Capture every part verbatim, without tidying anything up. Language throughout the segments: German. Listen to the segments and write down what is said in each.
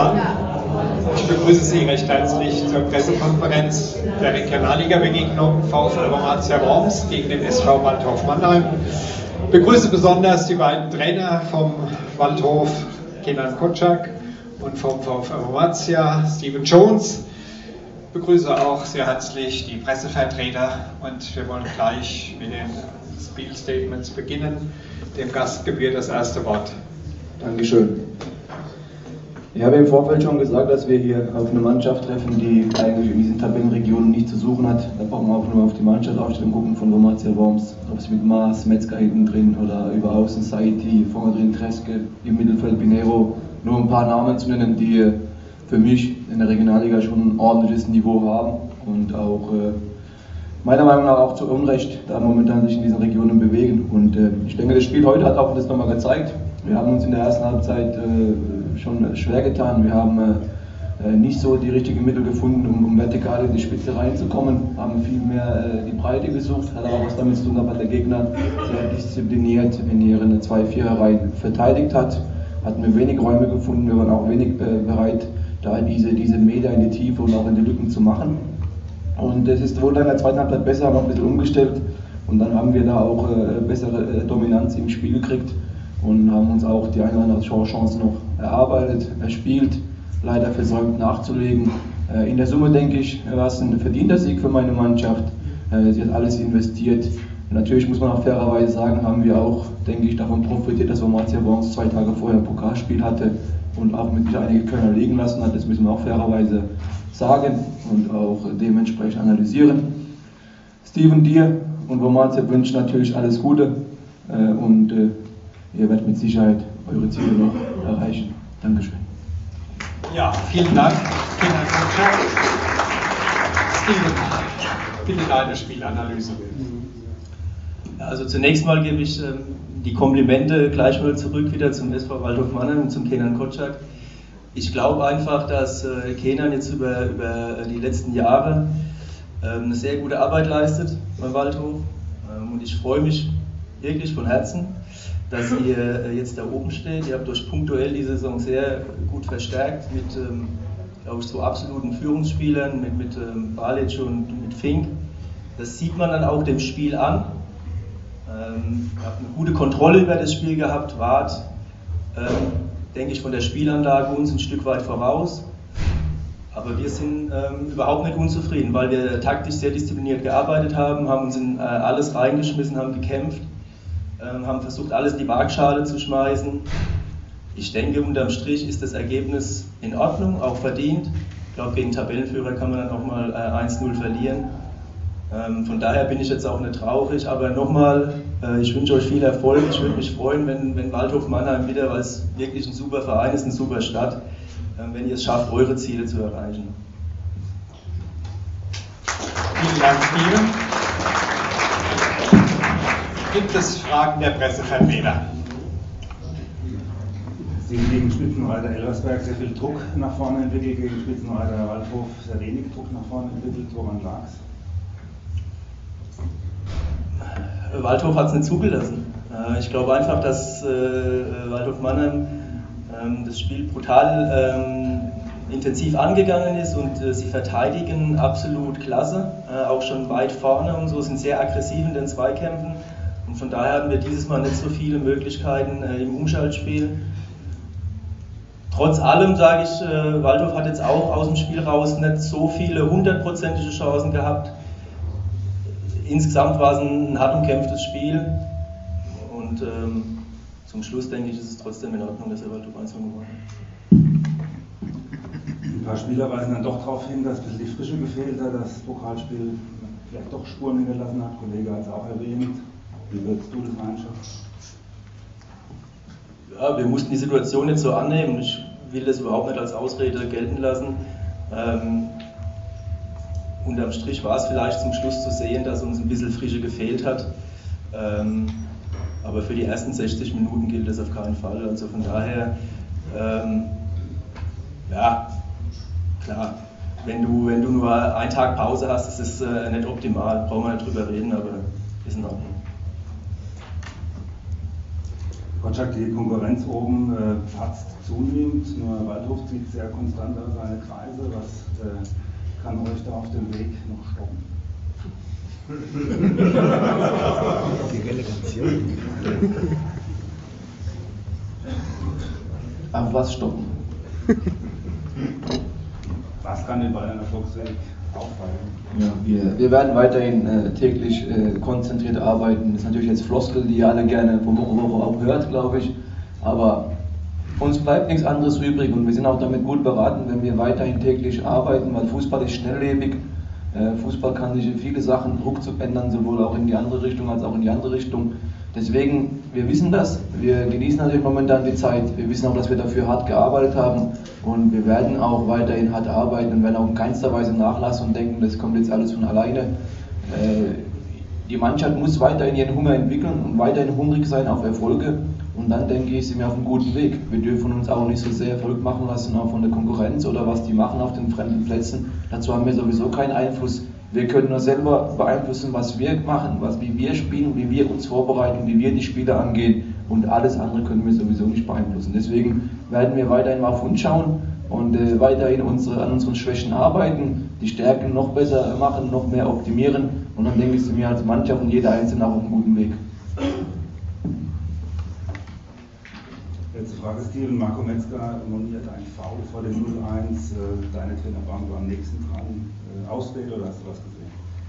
Dank. Ich begrüße Sie recht herzlich zur Pressekonferenz der Regionalliga-Begegnung VfL Wormatia Worms gegen den S V Waldhof Mannheim. Ich begrüße besonders die beiden Trainer vom Waldhof, Kenan Kocak, und vom VfL Wormatia, Stephen Jones. Ich begrüße auch sehr herzlich die Pressevertreter und wir wollen gleich mit den Spielstatements beginnen. Dem Gast gebührt das erste Wort. Dankeschön. Ich habe im Vorfeld schon gesagt, dass wir hier auf eine Mannschaft treffen, die eigentlich in diesen Tabellenregionen nichts zu suchen hat. Da brauchen wir auch nur auf die Mannschaftsaufstellung gucken von Wormatia Worms. Ob es mit Maas, Metzger hinten drin oder über Außen Saiti, vorne drin Treske, im Mittelfeld Pinero. Nur ein paar Namen zu nennen, die für mich in der Regionalliga schon ein ordentliches Niveau haben und auch äh, meiner Meinung nach auch zu Unrecht da momentan sich in diesen Regionen bewegen. Und äh, ich denke, das Spiel heute hat auch das nochmal gezeigt. Wir haben uns in der ersten Halbzeit äh, schon schwer getan. Wir haben äh, nicht so die richtigen Mittel gefunden, um, um vertikal in die Spitze reinzukommen. Haben viel mehr äh, die Breite gesucht, hat aber auch was damit zu tun, dass der Gegner sehr diszipliniert in ihren zwei Vierer-Reihen verteidigt hat. Hatten wir wenig Räume gefunden, wir waren auch wenig äh, bereit, da diese, diese Meter in die Tiefe und auch in die Lücken zu machen. Und es ist wohl dann in der zweiten Halbzeit besser, haben wir ein bisschen umgestellt und dann haben wir da auch äh, bessere äh, Dominanz im Spiel gekriegt und haben uns auch die eine oder andere Chance noch erarbeitet, erspielt, leider versäumt nachzulegen. Äh, in der Summe denke ich, war es ein verdienter Sieg für meine Mannschaft. Äh, sie hat alles investiert. Und natürlich muss man auch fairerweise sagen, haben wir auch, denke ich, davon profitiert, dass Wormatia Worms zwei Tage vorher ein Pokalspiel hatte und auch mit einige Kölner liegen lassen hat. Das müssen wir auch fairerweise sagen und auch dementsprechend analysieren. Steven, dir und Wormatia wünschen natürlich alles Gute äh, und äh, ihr werdet mit Sicherheit eure Ziele noch erreichen. Dankeschön. Ja, vielen Dank, Kenan Kocak. Steven, bitte deine Spielanalyse. Also zunächst mal gebe ich ähm, die Komplimente gleich mal zurück wieder zum S V Waldhof Mannheim und zum Kenan Kocak. Ich glaube einfach, dass äh, Kenan jetzt über, über die letzten Jahre ähm, eine sehr gute Arbeit leistet beim Waldhof ähm, und ich freue mich wirklich von Herzen, dass ihr äh, jetzt da oben steht. Ihr habt euch punktuell die Saison sehr gut verstärkt mit, ähm, glaube ich, so absoluten Führungsspielern, mit, mit ähm, Balic und mit Fink. Das sieht man dann auch dem Spiel an. Ähm, habt eine gute Kontrolle über das Spiel gehabt, wart, ähm, denke ich, von der Spielanlage uns ein Stück weit voraus. Aber wir sind ähm, überhaupt nicht unzufrieden, weil wir taktisch sehr diszipliniert gearbeitet haben, haben uns in äh, alles reingeschmissen, haben gekämpft, ähm, haben versucht, alles in die Waagschale zu schmeißen. Ich denke, unterm Strich ist das Ergebnis in Ordnung, auch verdient. Ich glaube, gegen Tabellenführer kann man dann auch mal äh, eins null verlieren. Ähm, von daher bin ich jetzt auch nicht traurig, aber nochmal, äh, ich wünsche euch viel Erfolg. Ich würde mich freuen, wenn, wenn Waldhof Mannheim wieder, weil es wirklich ein super Verein ist, eine super Stadt, äh, wenn ihr es schafft, eure Ziele zu erreichen. Vielen Dank, Steven. Gibt es Fragen der Pressevertreter? Sie haben gegen Spitzenreiter Elversberg sehr viel Druck nach vorne entwickelt, gegen Spitzenreiter Waldhof sehr wenig Druck nach vorne entwickelt. Woran lag es? Waldhof hat es nicht zugelassen. Ich glaube einfach, dass Waldhof Mannheim das Spiel brutal intensiv angegangen ist und sie verteidigen absolut klasse, auch schon weit vorne und so, sind sehr aggressiv in den Zweikämpfen und von daher hatten wir dieses Mal nicht so viele Möglichkeiten im Umschaltspiel. Trotz allem sage ich, Waldhof hat jetzt auch aus dem Spiel raus nicht so viele hundertprozentige Chancen gehabt. Insgesamt war es ein hart umkämpftes Spiel und ähm, zum Schluss denke ich, ist es trotzdem in Ordnung, dass er Waldhof eins null gewonnen hat. Ein paar Spieler weisen dann doch darauf hin, dass ein bisschen die Frische gefehlt hat, dass das Pokalspiel vielleicht doch Spuren hinterlassen hat. Kollege hat es auch erwähnt. Wie würdest du das einschätzen? Ja, wir mussten die Situation nicht so annehmen. Ich will das überhaupt nicht als Ausrede gelten lassen. Ähm, Unterm Strich war es vielleicht zum Schluss zu sehen, dass uns ein bisschen Frische gefehlt hat. Ähm, aber für die ersten sechzig Minuten gilt das auf keinen Fall. Also von daher, ähm, ja, klar, wenn du, wenn du nur einen Tag Pause hast, ist es äh, nicht optimal, brauchen wir nicht drüber reden, aber ist in Ordnung. Von Kotschak, die Konkurrenz oben äh, patzt zunehmend, nur Waldhof zieht sehr konstant an seine Kreise. Was äh, kann euch da auf dem Weg noch stoppen? Die Relegation. Auf was stoppen? Was kann den Bayern Erfolgsweg auffallen? Ja, wir, wir werden weiterhin äh, täglich äh, konzentriert arbeiten. Das ist natürlich jetzt Floskel, die ihr alle gerne von Woche zu Woche auch hört, glaube ich. Aber uns bleibt nichts anderes übrig und wir sind auch damit gut beraten, wenn wir weiterhin täglich arbeiten, weil Fußball ist schnelllebig. Äh, Fußball kann sich in viele Sachen ruckzuck ändern, sowohl auch in die andere Richtung als auch in die andere Richtung. Deswegen, wir wissen das, wir genießen natürlich momentan die Zeit, wir wissen auch, dass wir dafür hart gearbeitet haben und wir werden auch weiterhin hart arbeiten und werden auch in keinster Weise nachlassen und denken, das kommt jetzt alles von alleine. Äh, die Mannschaft muss weiterhin ihren Hunger entwickeln und weiterhin hungrig sein auf Erfolge und dann denke ich, sind wir auf einem guten Weg. Wir dürfen uns auch nicht so sehr verrückt machen lassen, auch von der Konkurrenz oder was die machen auf den fremden Plätzen. Dazu haben wir sowieso keinen Einfluss. Wir können nur selber beeinflussen, was wir machen, was, wie wir spielen, wie wir uns vorbereiten, wie wir die Spiele angehen und alles andere können wir sowieso nicht beeinflussen. Deswegen werden wir weiterhin mal auf uns schauen und äh, weiterhin unsere, an unseren Schwächen arbeiten, die Stärken noch besser machen, noch mehr optimieren und dann denke ich, sind wir als Mannschaft und jeder Einzelne auch auf einem guten Weg. Letzte Frage, Steven. Marco Metzger moniert ein Foul vor dem null eins. Deine Trainerbank war am nächsten dran. Ausrede oder hast du was gesehen?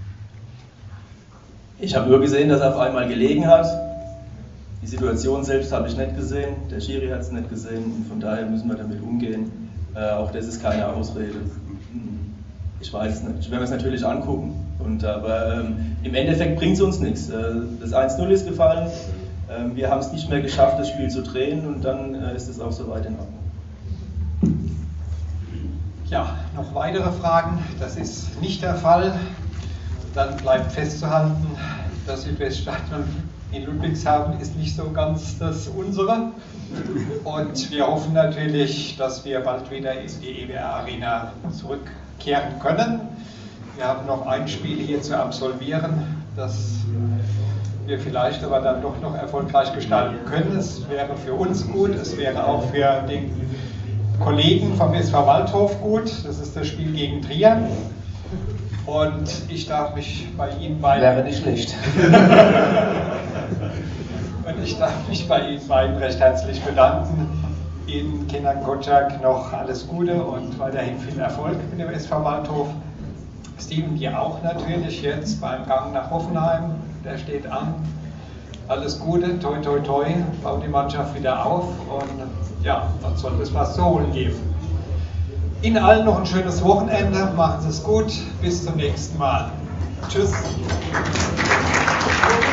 Ich habe nur gesehen, dass er auf einmal gelegen hat. Die Situation selbst habe ich nicht gesehen. Der Schiri hat es nicht gesehen. Und von daher müssen wir damit umgehen. Äh, auch das ist keine Ausrede. Ich weiß es nicht. Ich werde mir es natürlich angucken. Und, aber ähm, im Endeffekt bringt es uns nichts. Äh, das eins null ist gefallen. Äh, wir haben es nicht mehr geschafft, das Spiel zu drehen. Und dann äh, ist es auch soweit in Ordnung. Ja, noch weitere Fragen? Das ist nicht der Fall. Dann bleibt festzuhalten, das Südweststadion in Ludwigshafen ist nicht so ganz das unsere. Und wir hoffen natürlich, dass wir bald wieder in die E W R Arena zurückkehren können. Wir haben noch ein Spiel hier zu absolvieren, das wir vielleicht aber dann doch noch erfolgreich gestalten können. Es wäre für uns gut, es wäre auch für den Kollegen vom S V Waldhof gut. Das ist das Spiel gegen Trier. Und ich darf mich bei Ihnen beiden... Wäre nicht schlecht. Und ich darf mich bei Ihnen beiden recht herzlich bedanken. Ihnen, Kenan Kotschak, noch alles Gute und weiterhin viel Erfolg mit dem S V Waldhof. Steven, dir auch natürlich jetzt beim Gang nach Hoffenheim. Der steht an. Alles Gute, toi toi toi, baut die Mannschaft wieder auf und ja, dann soll es was zu holen geben. Ihnen allen noch ein schönes Wochenende, machen Sie es gut, bis zum nächsten Mal. Tschüss.